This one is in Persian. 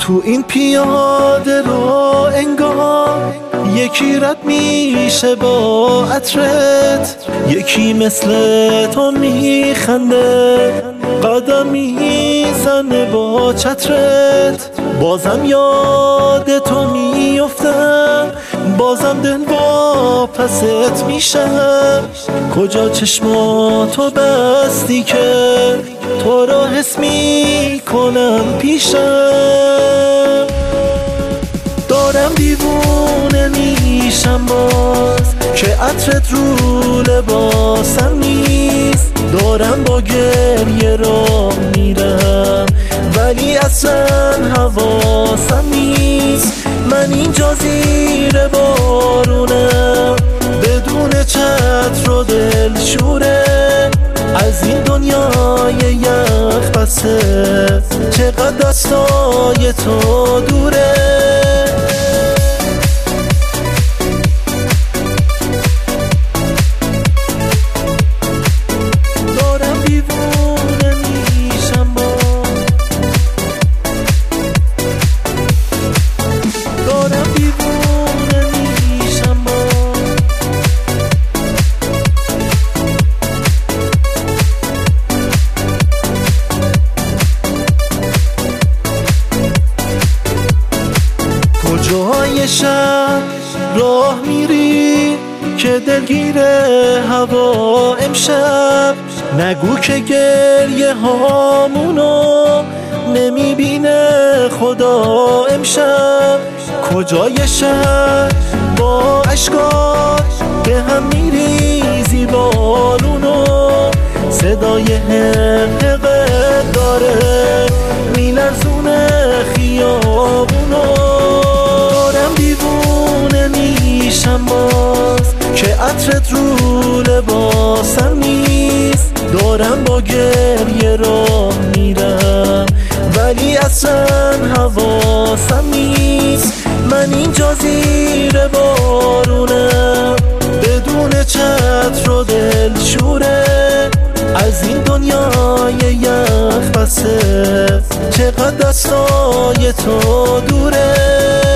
تو این پیاده رو انگار یکی رد میشه با عطرت، یکی مثل تو میخنده قدم میزنه با چترت. بازم یاد تو میفتم، بازم دل واپست میشم. کجا چشماتو بستی که تو را حس میکنم پیشم. دارم دیوونه میشم باز که عطرت رو لباسم نیست. دارم با گریه راه میرم ولی اصلا حواسم نیست. من اینجا زیر بارونم بدون چتر و دلشوره. از این دنیای یخ بسته چقدر دستای تو دوره. کجای شب راه میری که دلگیره هوا امشب؟ نگو که گریه هامونو نمیبینه خدا امشب. کجای شب با اشکات به هم میریزی بارونو؟ صدای حقیقت داره میلرزونه خیابونو. دیوونه میشم باز که عطرت رو لباسم نیست. دارم با گریه راه میرم ولی اصلا حواسم نیست. من اینجا زیر بارونم بدون چتر و دلشوره. از این دنیای یخ بسته چقدر دستای تو دوره.